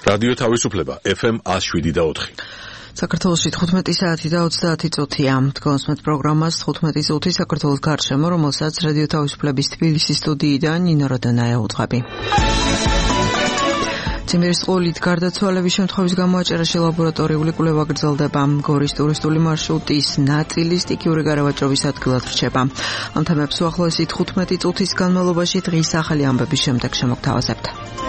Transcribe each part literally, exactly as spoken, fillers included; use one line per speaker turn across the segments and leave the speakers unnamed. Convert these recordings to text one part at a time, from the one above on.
რადიო თავისუფლება ეფ ემ one oh seven და four.
საქართველოში თხუთმეტი საათი და ოცდაათი წუთია. თქვენს პროგრამას თხუთმეტი წუთი საქართველოს გარშემო, რომელსაც რადიო თავისუფლების თბილისის სტუდიიდან ნინო როდონაია უძღვები. ციმბირის წყლით გარდაცვალების შემთხვევის გამო აჭარაში ლაბორატორიული კვლევა გრძელდება. გორის ტურისტული მარშრუტის ნაწილი სტიქიური გარავაჭრობის ადგილად რჩება. ამ თემებს უახლოესი თხუთმეტი წუთის განმავლობაში დღის ახალი ამბების შემდეგ შემოგთავაზებთ.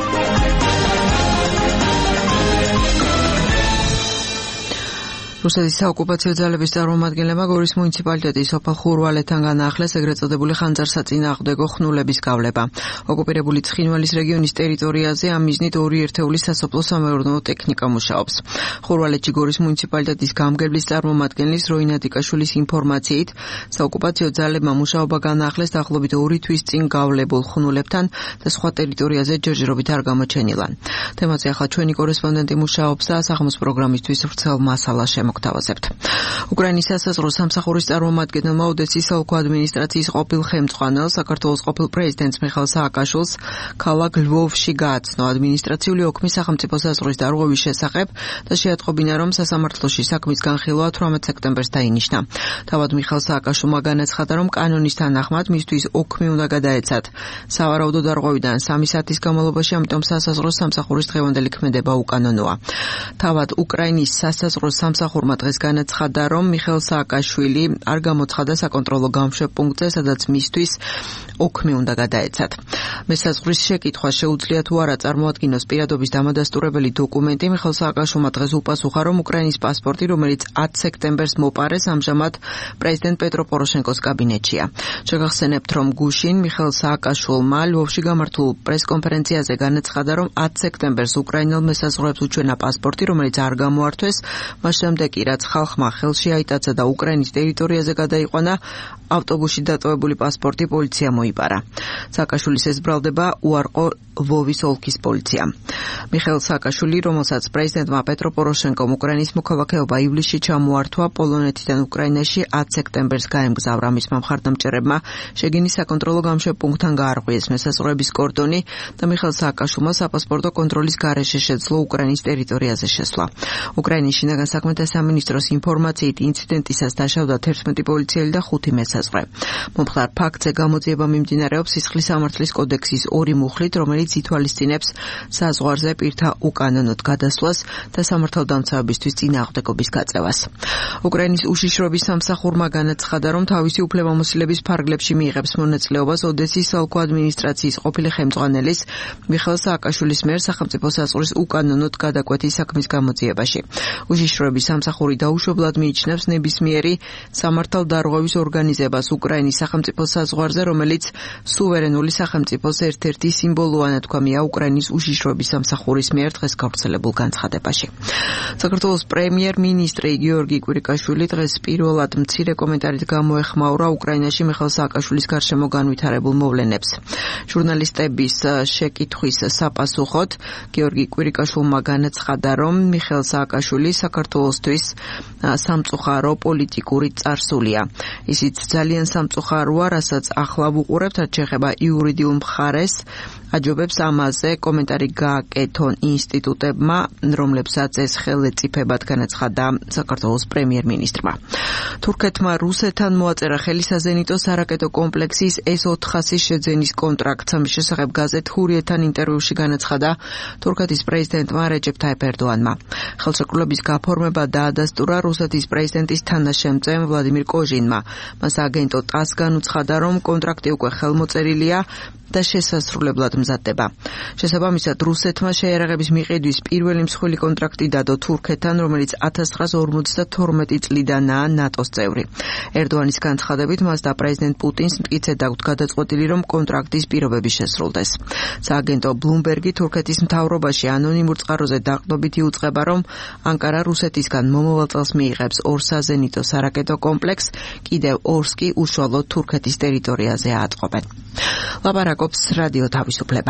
რუსეთის საოკუპაციო ძალების წარმომადგენლებმა გორის მუნიციპალიტეტის სოფელ ხურვალეთთან განაახლეს ეგრეთ წოდებული ხანძარსაწინააღმდეგო ხნულების გავლება. ოკუპირებული ცხინვალის რეგიონის ტერიტორიაზე ამ მიზნით ორი ერთეულის სასოფლო-სამეურნეო ტექნიკა მუშაობს. ხურვალეთში გორის მუნიციპალიტეტის გამგებლის წარმომადგენლის როინა დიკაშვილის ინფორმაციით, საოკუპაციო ძალებმა მუშაობა განაახლეს დაახლოებით ორი თვის წინ გავლებულ ხნულებთან და სხვა ტერიტორიაზე ჯერჯერობით არ გამოჩენილან. თემაზე ახლა ჩვენი კორესპონდენტი მუშაობს და სახელმწიფო პროგრამისთვის ვრცელ მასალას მოგთავაზებთ. უკრაინის სასაზღვრო სამსახურის წარმომადგენელმა ოდესის ოლქო ადმინისტრაციის ყოფილ ხელმძღვანელს, საქართველოს ყოფილ პრეზიდენტს მიხეილ სააკაშვილს ქალაქ ლვოვში გააცნო ადმინისტრაციული ოქმის სახელმწიფო საზღვრის დარღვევის შესახებ და შეატყობინა, რომ სასამართლოში საქმის განხილვა თვრამეტ სექტემბერს დაინიშნა. თავად მიხეილ სააკაშვილმა განაცხადა, რომ კანონის თანახმად მისთვის ოქმი უნდა გადაეცათ სავარაუდო დარღვევიდან სამი საათის განმავლობაში, ამიტომ სასაზღვრო სამსახურის დღევანდელი ქმედება უკანონოა. თავად უკრაინის სასაზღვრო სამსახურის ხურმა დღეს განაცხადა, რომ მიხეილ სააკაშვილი არ გამოცხადა საკონტროლო გამშვებ პუნქტზე, სადაც მისთვის ოქმი უნდა გადაეცათ. მესაზღვრის შეკითხვა შეუძლია თუ არა წარმოადგინოს პირადობის დამადასტურებელი დოკუმენტი. მიხეილ სააკაშვილმა დღეს უპასუხა, რომ უკრაინის პასპორტი, რომელიც ათი სექტემბერს მოპარეს, ამჟამად პრეზიდენტ პეტრო პოროშენკოს კაბინეტშია. შეგახსენებთ, რომ გუშინ მიხეილ სააკაშვილმა ლვოვში გამართულ პრესკონფერენციაზე განაცხადა, რომ ათი სექტემბერს უკრაინელ მესაზღვრეებს უჩვენა პასპორტი, რომელიც არ გამოართვეს, მას შემდეგ კი რაც ხალხმა ხელში აიტაცა და უკრაინის ტერიტორიაზე გადაიყვანა, ავტობუსში დატოვებული პასპორტი პოლიციამ მოიპარა. სააკაშვილის ეს ბრალდება უარყო ლვოვის ოლქის პოლიციამ. მიხეილ სააკაშვილი, რომელსაც პრეზიდენტმა პეტრო პოროშენკომ უკრაინის მოქალაქეობა ივლისში ჩამოართვა, პოლონეთიდან უკრაინაში ათი სექტემბერს გაემგზავრა. მისმა მხარდამჭერებმა შეგინის საკონტროლო გამშვებ პუნქტთან გაარღვიეს მესაზღვრეების კორდონი და მიხეილ სააკაშვილმა საპასპორტო კონტროლის გარეშე შეძლო უკრაინის ტერიტორიაზე შესვლა. უკრაინის შინაგან საქმეთა სამინისტროს ინფორმაციით ინციდენტისას დაშავდა თერთმეტი პოლიციელი და ხუთი მესაზღვრე. მომხდარ ფაქტზე გამოძიება მიმდინარეობს სისხლის სამართლის კოდექსის ორი მუხლით, რომელიც ითვალისწინებს საზღვარზე პირთა უკანონოდ გადასვლას და სამართალდამცავებისთვის წინააღმდეგობის გაწევას. უკრაინის უშიშროების სამსახურმა განაცხადა, რომ თავისი უფლებამოსილების ფარგლებში მიიღებს მონაწილეობას ოდესის ოლქო ადმინისტრაციის ყოფილი ხელმძღვანელის მიხეილ სააკაშვილის მიერ სახელმწიფო საზღვრის უკანონოდ გადაკვეთის საქმის გამოძიებაში. უშიშროების სამსახური დაუშვებლად მიიჩნევს ნებისმიერი სამართალდარღვევის ორგანიზებას უკრაინის სახელმწიფო საზღვარზე, რომელიც სუვერენული სახელმწიფოს ერთ-ერთი სიმბოლოა, თქვამია უკრაინის უშიშროების სამსახურის მიერ დღეს გავრცელებულ განცხადებაში. საქართველოს პრემიერ-მინისტრი გიორგი კვირიკაშვილი დღეს პირველად მცირე კომენტარით გამოეხმაურა უკრაინაში მიხეილ სააკაშვილის გარშემო განვითარებულ მოვლენებს. ჟურნალისტების შეკითხვის საპასუხოდ გიორგი კვირიკაშვილმა განაცხადა, რომ მიხეილ სააკაშვილი საქართველოსთვის სამწუხარო პოლიტიკური წარსულია. ისიც ძალიან სამწუხაროა, რასაც ახლა ვუყურებთ, რაც შეეხება იურიდიულ მხარეს. აჯობებს ამაზე კომენტარი გააკეთონ ინსტიტუტებმა, რომლებსაც ეს ხელეწიფებად განაცხადა საქართველოს პრემიერ-მინისტრმა. თურქეთმა რუსეთთან მოაწერა ხელი საზენიტო სარაკეტო კომპლექსის ეს ოთხასი შეძენის კონტრაქტს. ამის შესახებ გაზეთ ჰურიეთთან ინტერვიუში განაცხადა თურქეთის პრეზიდენტმა რეჯეფ ტაიპ ერდოანმა. ხელშეკრულების გაფორმება დაადასტურა რუსეთის პრეზიდენტის თანაშემწემ ვლადიმირ კოჟინმა. მას აგენტო ტას განუცხადა, რომ კონტრაქტი უკვე ხელმოწერილია და შესასრულებლად მზადდება. შესაბამისად, რუსეთმა შეიარაღების მიყიდვის პირველი მსხვილი კონტრაქტი დადო თურქეთთან, რომელიც ათას ცხრაას ორმოცდათორმეტი წლიდანაა ნატოს წევრი. ერდოანის განცხადებით, მას და პრეზიდენტ პუტინს მტკიცედ აქვთ გადაწყვეტილი, რომ კონტრაქტის პირობები შესრულდეს. სააგენტო ბლუმბერგი თურქეთის მთავრობაში ანონიმურ წყაროზე დაყრდნობით იუწყება, რომ ანკარა რუსეთისგან მომავალ წელს მიიღებს ორ საზენიტო სარაკეტო კომპლექსს, კიდევ ორს კი უშუალოდ თურქეთის ტერიტორიაზე აწყობენ. ლაპარაკობს რადიო თავისუფლება.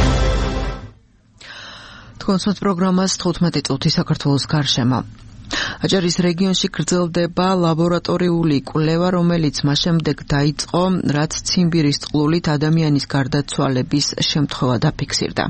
თქვენს პროგრამას თხუთმეტი წუთი საქართველოს გარშემო. აჭარის რეგიონში გრძელდება ლაბორატორიული კვლევა, რომელიც მას შემდეგ დაიწყო, რაც ციმბირის წყლულით ადამიანის გარდაცვალების შემთხვევა დაფიქსირდა.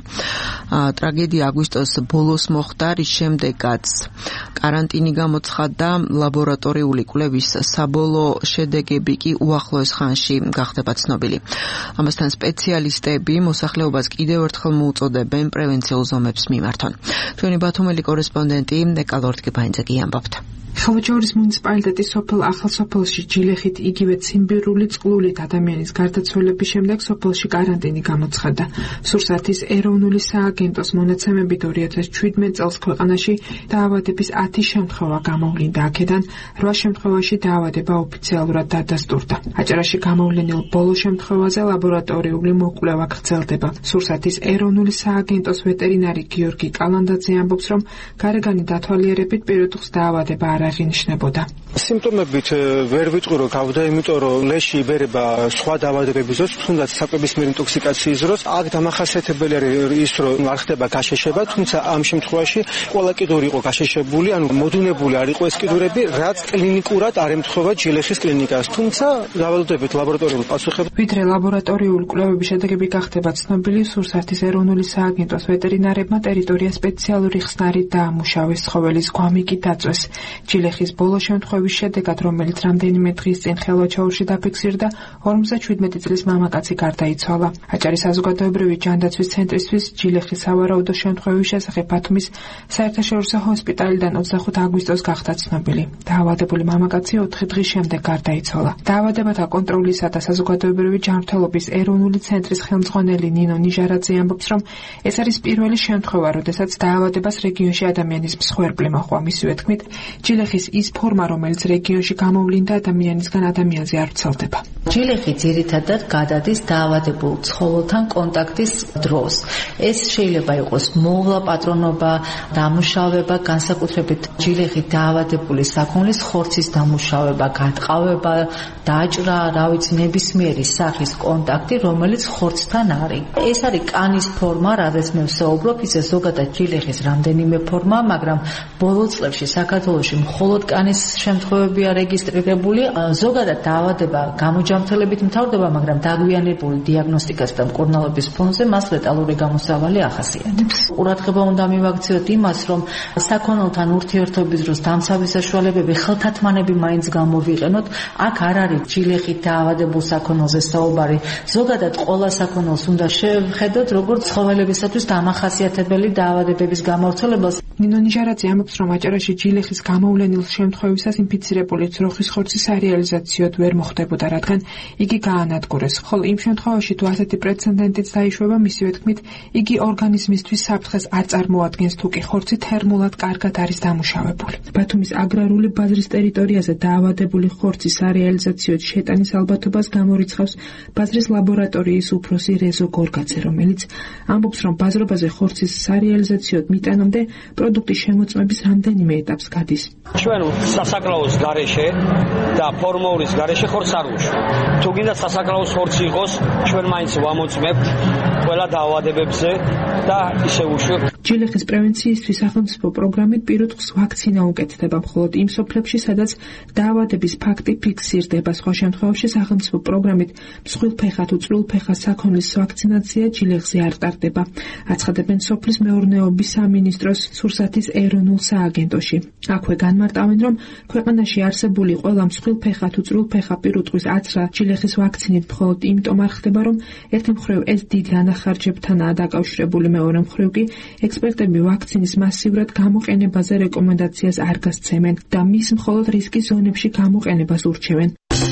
ტრაგედია აგვისტოს ბოლოს მოხდა, რის შემდეგაც каранტინი გამოცხადდა, ლაბორატორიული კვლევის საბოლოო შედეგები კი უახლოეს ხანში გახდება ცნობილი. ამასთან სპეციალისტები მოსახლეობას კიდევ ერთხელ მოუწოდებენ პრევენციულ ზომებს მიმართონ. ჩვენი ბათუმელი კორესპონდენტი ნეკალორტკიბაინძე კი ამბობთ.
ხალვაჩაურის მუნიციპალიტეტის სოფელ ახალსოფელში ჯილეხით იგივე ციმბირული წყლულით ადამიანის გარდაცვალების შემდეგ სოფელში каранტინი გამოცხადდა. სურსათის ეროვნული სააგენტოს მონაცემებით ორი ათას შვიდმეტ წელს ქვეყანაში დაავადების ათი შემთხვევა გამოვლინდა. აქედან რვა შემთხვევაში დაავადება ოფიციალურად დადასტურდა. აჭარაში გამოვლენილ ბოლო შემთხვევაზე ლაბორატორიული მოკვლევა გრძელდება. სურსათის ეროვნული სააგენტოს ვეტერინარი გიორგი კალანდაძე ამბობს, რომ გარეგანი დათვალიერებით პირუტყვს დაავადება არ აღინიშნებოდა.
სიმპტომებით ვერ ვიტყვი რომ გავდა, იმიტომ რომ ლეში იბერება სხვა დაავადებების დროს, თუნდაც საკვებისმიერი ინტოქსიკაციის დროს. აქ დამახასიათებელი არის ის, რომ არ ხდება გაშეშება, თუმცა ამ შემთხვევაში ყველა კიდური იყო გაშეშებული, ანუ მოდუნებული არ იყო ეს კიდურები, რაც კლინიკურად არ ემთხვევა ჯილეხის კლინიკას. თუმცა დავალდებით ლაბორატორიულ პასუხებს.
ვიდრე ლაბორატორიული კვლევების შედეგები გახდება ცნობილი, სურსათის ეროვნული სააგენტოს ვეტერინარებმა ტერიტორია სპეციალური ხსნარით დაამუშავეს, ცხოველის გვამი კი დაწვეს. ჯილეხის ბოლო შემთხვევის შედეგად, რომელიც რამდენიმე დღის წინ ხალვაჩაურში დაფიქსირდა, ორმოცდაშვიდმეტი წლის მამაკაცი გარდაიცვალა. აჭარის საზოგადოებრივი ჯანდაცვის ცენტრისთვის ჯილეხის სავარაუდო შემთხვევის შესახებ ბათუმის საერთაშორისო ჰოსპიტალიდან ოცდახუთი აგვისტოს გახდა ცნობილი. დაავადებული მამაკაცი ოთხი დღის შემდეგ გარდაიცვალა. დაავადებათა კონტროლისა და საზოგადოებრივი ჯანმრთელობის ეროვნული ცენტრის ხელმძღვანელი ნინო ნიჟარაძე ამბობს, რომ ეს არის პირველი შემთხვევა, როდესაც დაავადებას რეგიონში ადამიანის მსხვერპლი მოჰყვა. მისივე თქმით, ჯილეხის ის ფორმა, რომელიც რეგიონში გამოვლინდა, ადამიანისგან ადამიანზე არ ვრცელდება.
ჯილეხი ძირითადად გადადის დაავადებულ ცხოველთან კონტაქტის დროს. ეს შეიძლება იყოს მოვლა, პატრონობა, დამუშავება, განსაკუთრებით ჯილეხით დაავადებული საქონლის ხორცის დამუშავება, გატყავება, დაჭრა, რა ვიცი, ნებისმიერი სახის კონტაქტი, რომელიც ხორცთან არის. ეს არის კანის ფორმა, რაზეც მე ვსაუბრობ, ისე ზოგადად ჯილეხის რამდენიმე ფორმა, მაგრამ ბოლო წლებში საქართველოში მხოლოდ კანის შემთხვევებია რეგისტრირებული. ზოგადად დაავადება გამოჯამრთელებით მთავრდება, მაგრამ დაგვიანებული დიაგნოსტიკას და მკურნალობის ფონზე მას ლეტალური გამოსავალი ახასიათებს. ყურადღება უნდა მივაქციოთ იმას, რომ საქონელთან ურთიერთობის დროს დამცავი საშუალებები, ხელთათმანები მაინც გამოვიყენოთ. აქ არ არის ჯილეხით დაავადებულ საქონელზე საუბარი. ზოგადად ყველა საქონელს უნდა შევხედოთ, როგორც ცხოველებისათვის დამახასიათებელი დაავადებების გამავრცელებას.
ნინო ნიჟარაძე ამბობს, რომ აჭარაში ჯილეხის გამოვლენილ შემთხვევისას ინფიცირებული ძროხის ხორცი სარეალიზაციოდ ვერ მოხდებოდა, რადგან იგი გაანადგურეს. ხოლო იმ შემთხვევაში თუ ასეთი პრეცედენტიც დაიშვება, მისივე თქმით, იგი ორგანიზმისთვის საფრთხეს არ წარმოადგენს, თუ კი ხორცი თერმულად კარგად არის დამუშავებული. ბათუმის აგრარული ბაზრის ტერიტორიაზე დაავადებული ხორცის სარეალიზაციოდ შეტანის ალბათობას გამორიცხავს ბაზრის ლაბორატორიის უფროსი რეზო გორგაძე, რომელიც ამბობს, რომ ბაზრობაზე ხორცის სარეალიზაციოდ მიტანამდე პროდუქტის შემოწმების რამდენიმე ეტაპს გადის.
ჩვენ სასაკრაოს გარეშე და ფორმულის გარეშე ხორცს არ ვუშვებთ. თუ გინდა სასაკრაოს ხორცი იყოს, ჩვენ მაინც ვამოწმებთ ყველა დაავადებებზე და ისე ვუშვებთ.
ჯილეხის პრევენციისთვის სახელმწიფო პროგრამით პირუტყვს ვაქცინა უკეთდება, მხოლოდ იმ სოფლებში, სადაც დაავადების ფაქტი ფიქსირდება. სხვა შემთხვევაში სახელმწიფო პროგრამით მსხვილფეხა თუ წვრილფეხა საქონლის ვაქცინაცია ჯილეხზე არ ტარდება. აცხადებენ სოფლის მეურნეობის სამინისტროს სურსათის ეროვნულ სააგენტოში. აქვე განმარტავენ, რომ ქვეყანაში არსებული ყველა მსხვილფეხა თუ წვრილფეხა პირუტყვის აცრა ჯილეხის ვაქცინით მხოლოდ იმიტომ არ ხდება, რომ ერთი მხრივ ეს დიდი ანახარჯებთანაა დაკავშირებული, მეორე მხრივ კი ექსპერტები ვაქცინის მასიურად გამოყენებაზე რეკომენდაციას არ გასცემენ და მის მხოლოდ რისკის ზონებში გამოყენებას ურჩევენ.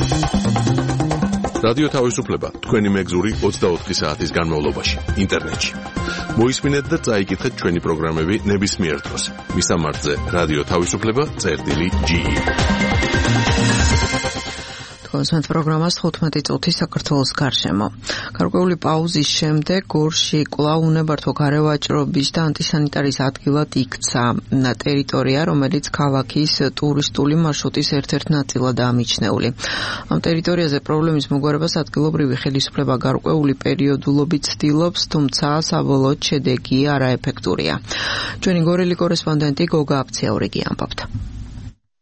რადიო თავისუფლება თქვენი მეგზური ოცდაოთხი საათის განმავლობაში ინტერნეტში. მოისმინეთ და წაიკითხეთ ჩვენი პროგრამები ნებისმიერ დროს. მისამართზე რადიო თავისუფლება წერტილი ჯი ი.
კონსულტანტ პროგრამას თხუთმეტი წუთი საქართველოს გარშემო. გარკვეული პაუზის შემდეგ გორში კვლავ უნებართვო გარევაჭრობის და ანტისანიტარის ადგილად იქცა ტერიტორია, რომელიც ქალაქის ტურისტული მარშრუტის ერთ-ერთ ნაწილადაა მიჩნეული. ამ ტერიტორიაზე პრობლემის მოგვარებას ადგილობრივი ხელისუფლება გარკვეული პერიოდულობით ცდილობს, თუმცა საბოლოოდ შედეგი არაეფექტურია. ჩვენი გორელი კორესპონდენტი გოგა აფციაურიგი ამბობდა.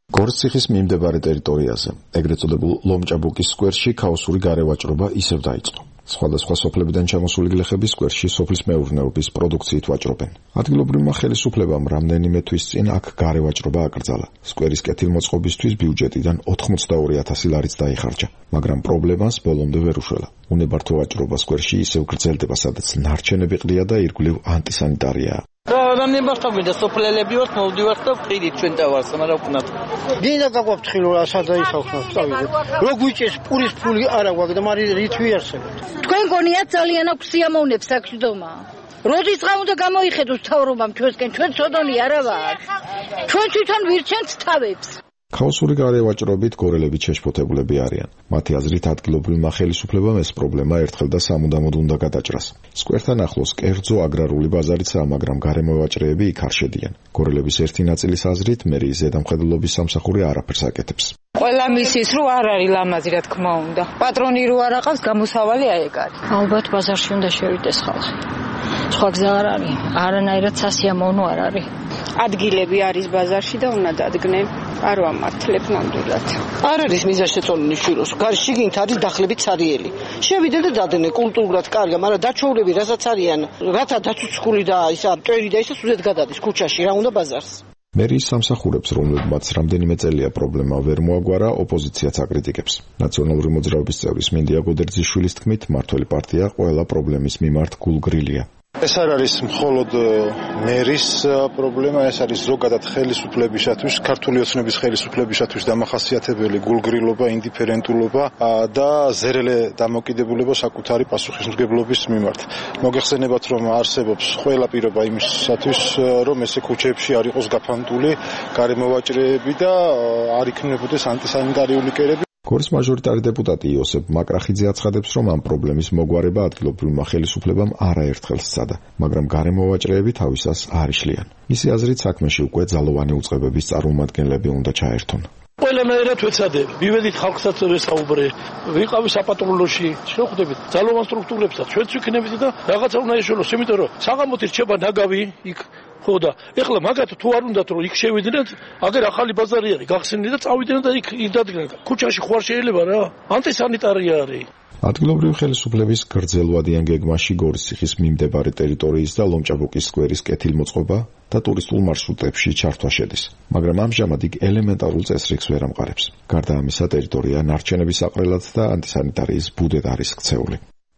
გორციხის მიმდებარე ტერიტორიაზე, ეგრეთ წოდებულ ლომჭაბუკის სკვერში ქაოსური გარევაჭრობა ისევ დაიწყო. სხვადასხვა სოფლებიდან ჩამოსული გლეხები სკვერში სოფლის მეურნეობის პროდუქციით ვაჭრობენ. ადგილობრივმა ხელისუფლებამ რამდენიმე თვის წინ აქ გარევაჭრობა აკრძალა. სკვერის კეთილმოწყობისთვის ბიუჯეტიდან ოთხმოცდაორი ათასი ლარიც დაიხარჯა, მაგრამ პრობლემას ბოლომდე ვერ უშველა. უნებართო ვაჭრობა სკვერში ისევ გრძელდება, სადაც ნარჩენები ყრია და ირგვლივ ანტისანიტარიაა.
რამე მასწავლე სოფლელები ვართ, მოვდივართ და ვყიდით ჩვენ დავარს, მაგრამ ვქნათ. გინდა გაგვაქვს ხილვა, სადა ისახნოს წავიდეთ. რო გვიჭეს პურის ფული არა გვაქვს და მარი რით ვიარსებთ. თქვენ გონიათ ძალიან აქვს სიამოვნებს საქმდომა. როდის ღამ უნდა გამოიხედოს თავრობამ ჩვენსკენ, ჩვენ ცოდონი არა ვარ. ჩვენ თვითონ ვირჩენთ თავებს.
ქაოსური გარევაჭრობით გორელები შეშფოთებულები არიან. მათი აზრით ადგილობრივმა ხელისუფლებამ ეს პრობლემა ერთხელ და სამუდამოდ უნდა გადაჭრას. სკვერთან ახლოს კერძო აგრარული ბაზარიცაა, მაგრამ გარემოვაჭრეები იქ არ შედიან. გორელების ერთი ნაწილის აზრით მერიის ზედამხედველობის სამსახური არაფერს აკეთებს.
ყველა მისის რო არ არის ლამაზი, რა თქმა უნდა. პატრონი რო არ აყავს, გამოსავალი აი ეგ არის. ალბათ ბაზარში უნდა შევიდეს ხალხი. სხვა გზა არ არის. არანაირად სასიამოვნო არ არის. ადგილები არის ბაზარში და უნდა დადგნენ. არ ვამართლებ ნამდვილად.
არ არის მიზა შეწოლილი შვილოს. გარში გინთ არის დახლებით სარიელი. შევიდე და დადნე კულტურულად კარგია, მაგრამ დაჩოვლები რასაც არიან, რათა დაცუცქული და ისა მტვერი და ისა სულეთ გადადის ქუჩაში, რა უნდა ბაზარს.
მერიის სამსახურებს, რომლებმაც რამდენიმე წელია პრობლემა ვერ მოაგვარა, ოპოზიციაც აკრიტიკებს. ნაციონალური მოძრაობის წევრის მინდია გოდერძიშვილის თქმით, მმართველი პარტია ყველა პრობლემის მიმართ გულგრილია.
ეს არ არის მხოლოდ მერის პრობლემა, ეს არის ზოგადად ხელისუფლებისათვის, ქართული ოცნების ხელისუფლებისათვის დამახასიათებელი გულგრილობა, ინდიფერენტულობა და ზერელე დამოკიდებულება საკუთარი პასუხისმგებლობის მიმართ. მოგეხსენებათ, რომ არსებობს ყველა პირობა იმისათვის, რომ ესე ქუჩებში არ იყოს გაფანტული გარემოვაჭრეები და არ იქნებოდეს ანტისანიტარიული კერები. გორის მაჟორიტარი დეპუტატი იოსებ მაკრახიძე აცხადებს, რომ ამ პრობლემის მოგვარება ადგილობრივმა ხელისუფლებამ არაერთხელ სცადა, მაგრამ გარემოვაჭრეები თავისას არ იშლიან. მისი აზრით, საქმეში უკვე ძალოვანი უწყებების წარმომადგენლები უნდა ჩაერთონ.
ყველანაირად ვეცადებ, მივედით ხალხსაც ვესაუბრე, ვიყავი საპატრულოში, შევხვდებით ძალოვან სტრუქტურებსაც, ჩვენც ვიქნებით და რაღაცა უნდა ეშველოს, იმიტომ რომ საღამოთი რჩება ნაგავი იქ. ხო და ეხლა მაგათ თუ არ უნდათ რომ იქ შევიდნენ, აგერ ახალი ბაზარი არის, გახსენდნენ და წავიდნენ და იქ დადგნენ. ქუჩაში ხوار შეიძლება რა? ანტისანიტარია არის.
ადგილობრივი ხელისუფლების გრძელვადიან გეგმაში გორციხის მიმდებარე ტერიტორიის და ლომჭაბუკის სკვერის კეთილმოწყობა და ტურისტულ მარშრუტებში ჩართვა შედის, მაგრამ ამჟამად იქ ელემენტარულ წესრიგს ვერ ამყარებს. გარდა ამისა, ტერიტორია ნარჩენების საყრელად და ანტისანიტარიის ბუდედ არის ქცეული.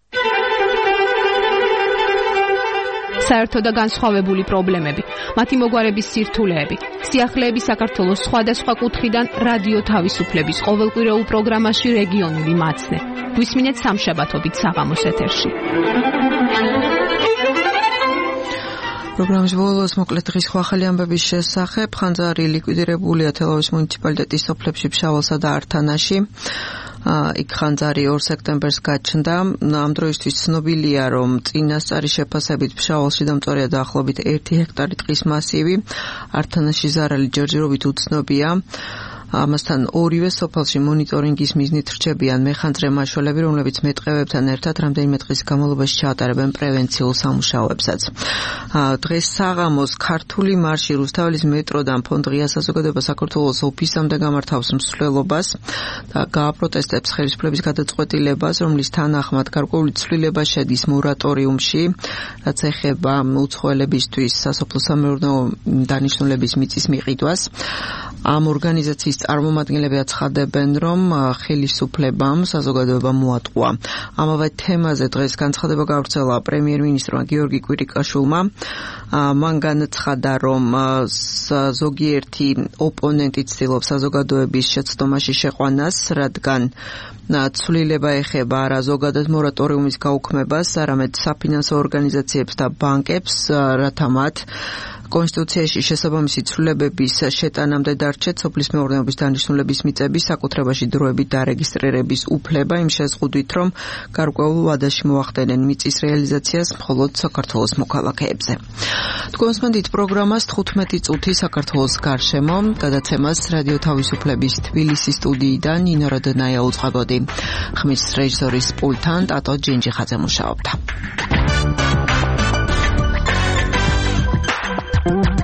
საერთო და განსხვავებული პრობლემები, მათი მოგვარების სირთულეები, სიახლეები საქართველოს სხვადასხვა კუთხიდან რადიო თავისუფლების ყოველკვირეულ პროგრამაში რეგიონული მაცნე. გვისმინეთ სამშაბათობით საღამოს ეთერში.
პროგრამის ბოლოს მოკლედ დღის ახალი ამბების შესახებ. ხანძარი ლიკვიდირებულია თელავის მუნიციპალიტეტის სოფლებში ფშაველსა და ართანაში. იქ ხანძარი ორ სექტემბერს გაჩნდა. ამ დროისთვის ცნობილია, რომ წინასწარი შეფასებით ფშაველში დამწვარია დაახლოებით ერთი ჰექტარი ტყის მასივი. ართანაში ზარალი ჯერჯერობით უცნობია. ამასთან ორივე სოფელში მონიტორინგის მიზნით რჩებიან მეხანძრე მაშველები, რომლებიც მეტყევებთან ერთად რამდენიმე დღის განმავლობაში ჩაატარებენ პრევენციულ სამუშაოებსაც. დღეს საღამოს ქართული მარში რუსთაველის მეტროდან ფონდ ღია საზოგადოება საქართველოს ოფისამდე გამართავს მსვლელობას და გააპროტესტებს ხელისუფლების გადაწყვეტილებას, რომლის თანახმად გარკვეული ცვლილება შედის მორატორიუმში, რაც ეხება უცხოელებისთვის სასოფლო-სამეურნეო დანიშნულების მიწის მიყიდვას. ამ ორგანიზაციის წარმომადგენლები აცხადებენ, რომ ხელისუფლებამ საზოგადოება მოატყუა. ამავე თემაზე დღეს განცხადება გავრცელა პრემიერ-მინისტრმა გიორგი კვირიკაშვილმა. მან განაცხადა, რომ ზოგიერთი ოპონენტი ცდილობს საზოგადოების შეცდომაში შეყვანას, რადგან ცვლილება ეხება არა ზოგადად მორატორიუმის გაუქმებას, არამედ საფინანსო ორგანიზაციებს და ბანკებს, რათა მათ კონსტიტუციაში შესაბამისი ცვლილებების შეტანამდე დარჩეთ სოფლის მეურნეობის დანიშნულების მიწების საკუთრებაში დროებით დარეგისტრირების უფლება იმ შეზღუდვით, რომ გარკვეულ ვადაში მოახდენენ მიწის რეალიზაციას მხოლოდ საქართველოს მოქალაქეებზე. თქვენსმენდით პროგრამას თხუთმეტი წუთი საქართველოს გარშემო, გადაცემას რადიო თავისუფლების თბილისის სტუდიიდან ნინო როდნაია უძღვებოდი. ხმის რეჟისორის პულტთან ტატო ჯინჯიხაძე მუშაობდა.